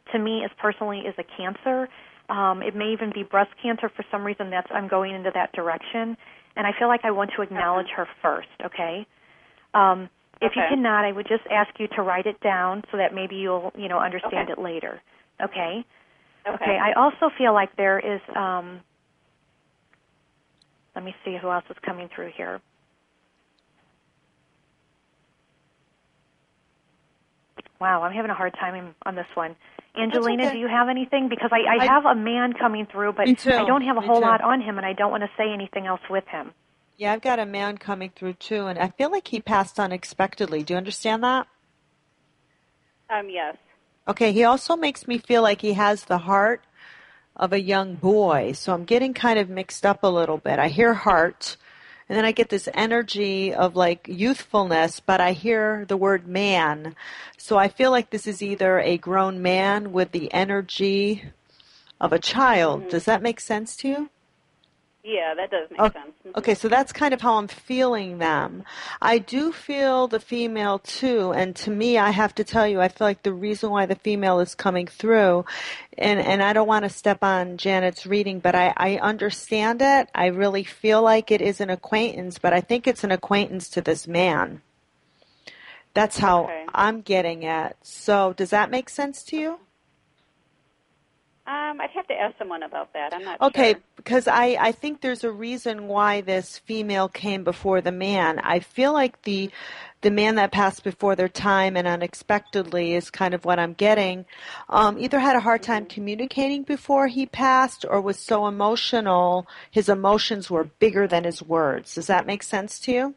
to me, is personally, is a cancer. Um, it may even be breast cancer. For some reason, that's I'm going into that direction. And I feel like I want to acknowledge her first, okay? Um, if okay. you cannot, I would just ask you to write it down so that maybe you'll, you know, understand okay. it later, okay? okay? Okay. I also feel like there is, um, let me see who else is coming through here. Wow, I'm having a hard time on this one. Angelina, okay. do you have anything? Because I, I, I have a man coming through, but Me too. I don't have a Me whole too. lot on him, and I don't want to say anything else with him. Yeah, I've got a man coming through too, and I feel like he passed unexpectedly. Do you understand that? Um, yes. Okay, he also makes me feel like he has the heart of a young boy, so I'm getting kind of mixed up a little bit. I hear heart, and then I get this energy of like youthfulness, but I hear the word man. So I feel like this is either a grown man with the energy of a child. Mm-hmm. Does that make sense to you? Yeah, that does make Okay. sense. Mm-hmm. Okay, so that's kind of how I'm feeling them. I do feel the female too, and to me, I have to tell you, I feel like the reason why the female is coming through, and, and I don't want to step on Janet's reading, but I, I understand it. I really feel like it is an acquaintance, but I think it's an acquaintance to this man. That's how Okay. I'm getting it. So does that make sense to you? Um, I'd have to ask someone about that. I'm not Okay, sure. because I, I think there's a reason why this female came before the man. I feel like the the man that passed before their time and unexpectedly is kind of what I'm getting. Um, either had a hard time Mm-hmm. communicating before he passed or was so emotional, his emotions were bigger than his words. Does that make sense to you?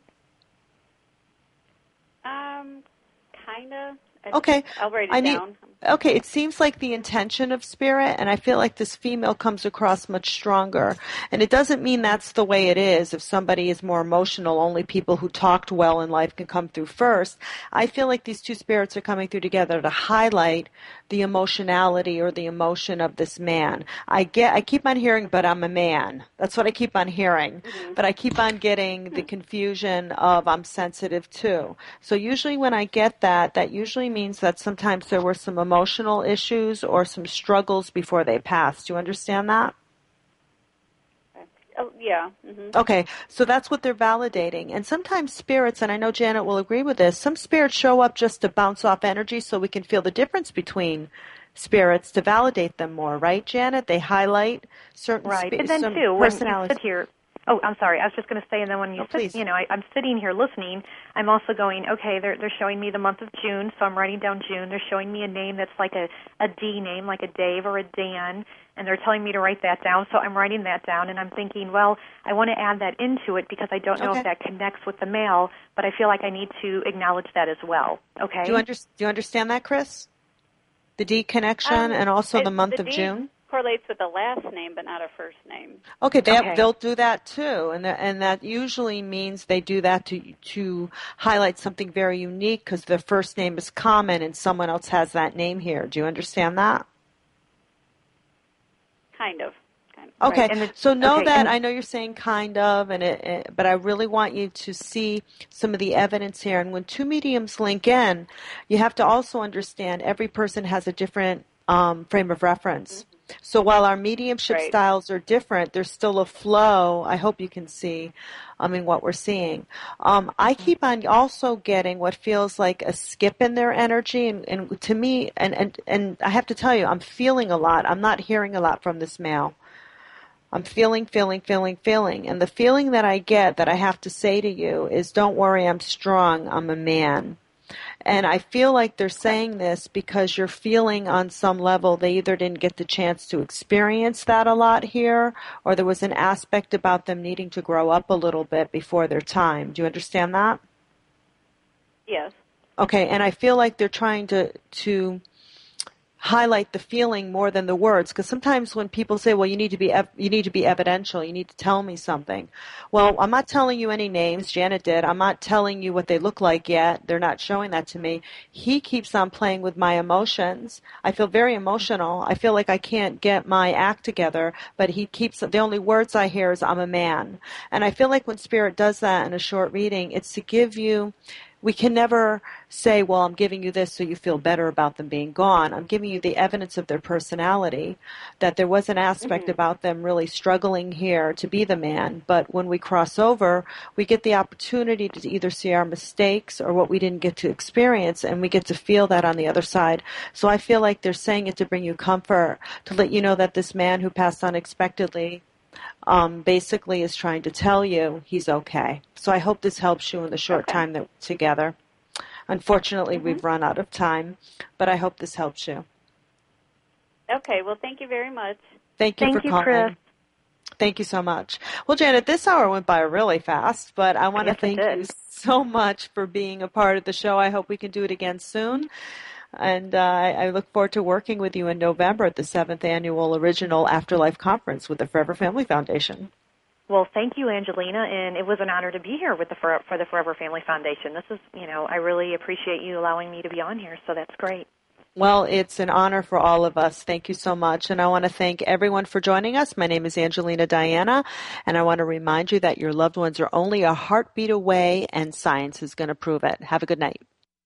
Um, kind of. Okay. I'll write it I need, down. okay, it seems like the intention of spirit, and I feel like this female comes across much stronger. And it doesn't mean that's the way it is. If somebody is more emotional, only people who talked well in life can come through first. I feel like these two spirits are coming through together to highlight the emotionality or the emotion of this man. I get, I keep on hearing, but I'm a man. That's what I keep on hearing. Mm-hmm. But I keep on getting the confusion of I'm sensitive too. So usually when I get that, that usually means that sometimes there were some emotional issues or some struggles before they passed. Do you understand that? Oh, yeah. Mm-hmm. Okay, so that's what they're validating. And sometimes spirits, and I know Janet will agree with this, some spirits show up just to bounce off energy so we can feel the difference between spirits to validate them more, right, Janet? They highlight certain Right. spi- And then, some too, when you personalities. sit here, oh, I'm sorry, I was just going to say, and then when you Oh, sit, please. you know, I, I'm sitting here listening, I'm also going, okay, they're, they're showing me the month of June, so I'm writing down June. They're showing me a name that's like a, a D name, like a Dave or a Dan, and they're telling me to write that down, so I'm writing that down, and I'm thinking, well, I want to add that into it because I don't know Okay. if that connects with the male, but I feel like I need to acknowledge that as well, okay? Do you, under, do you understand that, Chris? The D connection Um, and also the it- month the of D June? correlates with the last name, but not a first name. Okay, they Okay. they'll do that too, and that, and that usually means they do that to to highlight something very unique because their first name is common and someone else has that name here. Do you understand that? Kind of. Kind of. Okay, Right, and the- so know okay, that and- I know you're saying kind of, and it, it, but I really want you to see some of the evidence here. And when two mediums link in, you have to also understand every person has a different um, frame of reference. So while our mediumship Right. styles are different, there's still a flow. I hope you can see, I mean, what we're seeing. Um, I keep on also getting what feels like a skip in their energy, and, and to me, and, and and I have to tell you, I'm feeling a lot. I'm not hearing a lot from this male. I'm feeling, feeling, feeling, feeling. And the feeling that I get that I have to say to you is, don't worry, I'm strong, I'm a man. And I feel like they're saying this because you're feeling on some level they either didn't get the chance to experience that a lot here, or there was an aspect about them needing to grow up a little bit before their time. Do you understand that? Yes. Okay, and I feel like they're trying to to highlight the feeling more than the words, because sometimes when people say, well, you need to be ev- you need to be evidential, you need to tell me something. Well, I'm not telling you any names. Janet did. I'm not telling you what they look like yet. They're not showing that to me. He keeps on playing with my emotions. I feel very emotional. I feel like I can't get my act together, but he keeps, the only words I hear is I'm a man. And I feel like when Spirit does that in a short reading, it's to give you we can never say, well, I'm giving you this so you feel better about them being gone. I'm giving you the evidence of their personality, that there was an aspect Mm-hmm. about them really struggling here to be the man. But when we cross over, we get the opportunity to either see our mistakes or what we didn't get to experience, and we get to feel that on the other side. So I feel like they're saying it to bring you comfort, to let you know that this man who passed unexpectedly Um, basically is trying to tell you he's okay. So I hope this helps you in the short Okay. time that we're together. Unfortunately, Mm-hmm. we've run out of time, but I hope this helps you. Okay, well, thank you very much. Thank you Thank for you, calling. Chris. Thank you so much. Well, Janet, this hour went by really fast, but I want Yes, to it thank did. you so much for being a part of the show. I hope we can do it again soon. And uh, I I look forward to working with you in November at the seventh Annual Original Afterlife Conference with the Forever Family Foundation. Well, thank you, Angelina, and it was an honor to be here with the for, for the Forever Family Foundation. This is, you know, I really appreciate you allowing me to be on here, so that's great. Well, it's an honor for all of us. Thank you so much. And I want to thank everyone for joining us. My name is Angelina Diana, and I want to remind you that your loved ones are only a heartbeat away, and science is going to prove it. Have a good night.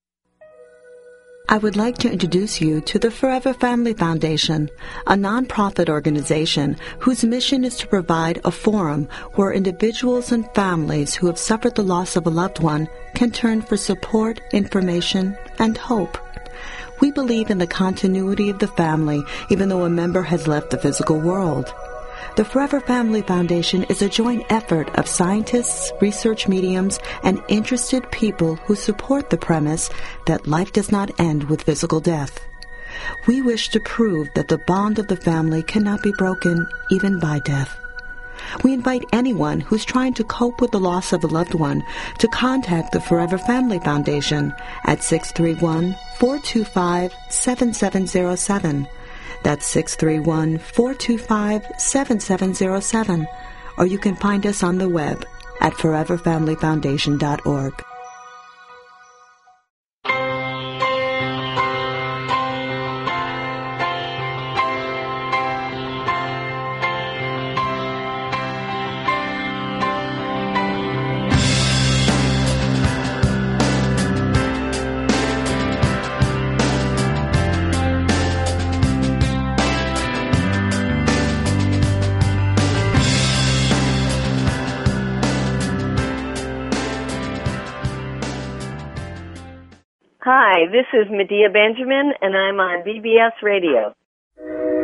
I would like to introduce you to the Forever Family Foundation, a nonprofit organization whose mission is to provide a forum where individuals and families who have suffered the loss of a loved one can turn for support, information, and hope. We believe in the continuity of the family even though a member has left the physical world. The Forever Family Foundation is a joint effort of scientists, research mediums, and interested people who support the premise that life does not end with physical death. We wish to prove that the bond of the family cannot be broken even by death. We invite anyone who's trying to cope with the loss of a loved one to contact the Forever Family Foundation at six three one, four two five, seven seven zero seven. That's six three one, four two five, seven seven zero seven. Or you can find us on the web at forever family foundation dot org. Hi, this is Medea Benjamin, and I'm on B B S Radio.